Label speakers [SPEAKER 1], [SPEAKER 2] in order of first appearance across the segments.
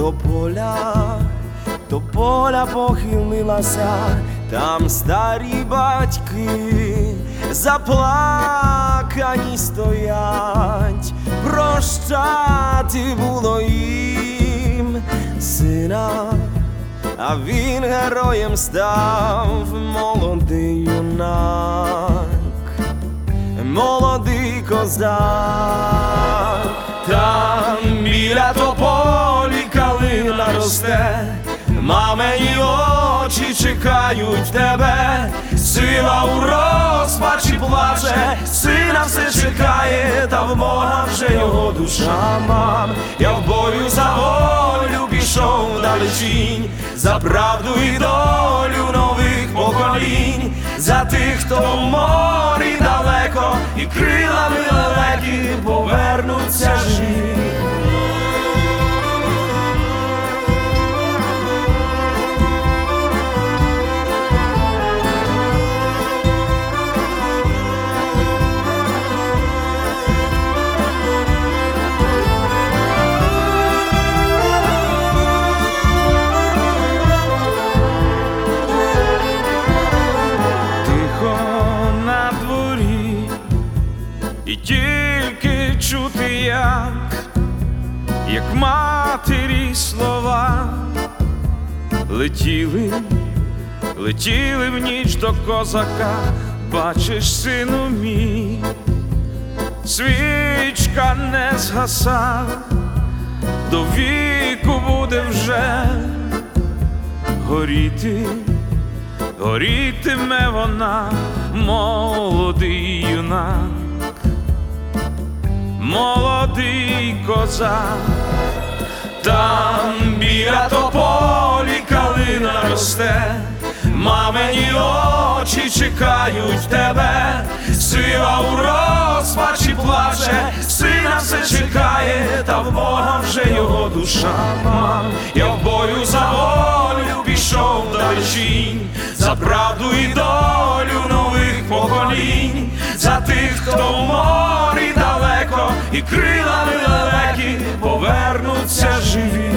[SPEAKER 1] до поля похилилася, там старі батьки заплакані стоять, прощати було їм сина, а він героєм став, молодий юнак, молодий козак. Там біля тополі калина росте, мамині очі чекають тебе, сила у розпачі плаче, сина все чекає, та в Бога вже його душа. Мам, я в бою за волю пішов вдалечінь, за правду і долю нових поколінь, за тих, хто в морі далеко і крилами лелеки повернуться живі.
[SPEAKER 2] І тільки чути, як матері слова летіли в ніч до козака. Бачиш, сину мій, свічка не згаса, до віку буде вже горітиме вона, молодий юнак, молодий козак. Там біля тополі калина росте, мамині очі чекають тебе, сила у розпачі плаче, сина все чекає, та в Бога вже його душа. Мам, я в бою за волю пішов вдалечінь, за правду і долю нових поколінь, за тих, хто в морі далеко і крилами лелеки повернуться живі.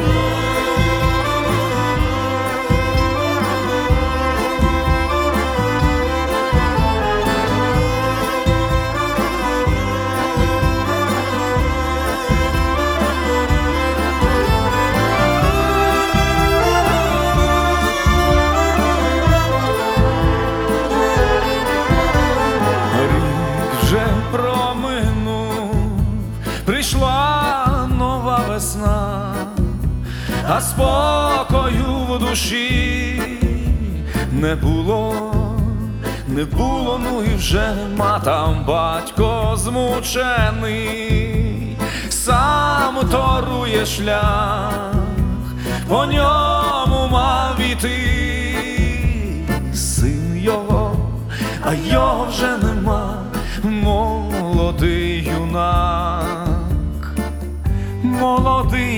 [SPEAKER 2] Прийшла нова весна, а спокою в душі не було, ну і вже нема. Там батько змучений, сам торує шлях, по ньому мав іти син його, а його вже нема, молодий юнак, молодий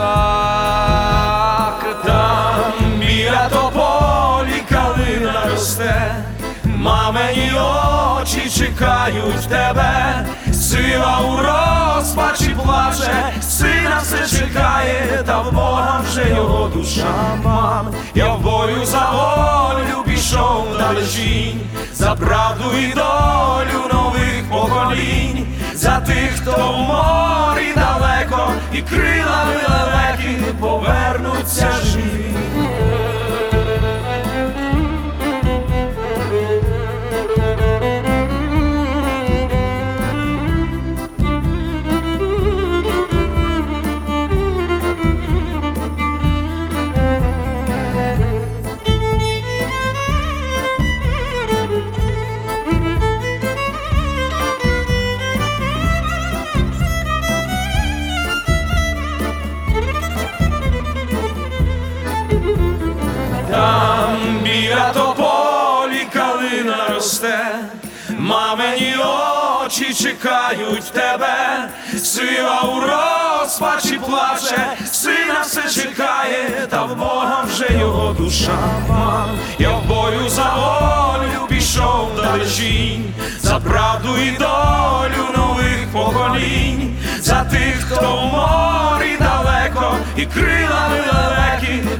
[SPEAKER 2] козак. Там біля тополі калина росте, мамині очі чекають тебе, сила у розпачі плаче, сина все чекає, та в Бога вже його душа. Мам, я в бою за волю пішов вдалечінь, за правду і долю нових поколінь, за тих, хто в морі далеко і крилами лелеки повернуться живі. Там біля тополі калина росте, мамині очі чекають тебе, сила у розпачі плаче, сина все чекає, та в Бога вже його душа. Мам, я в бою за волю пішов вдалечінь, за правду і долю нових поколінь, за
[SPEAKER 1] для тих, хто в морі далеко, і крилами далекі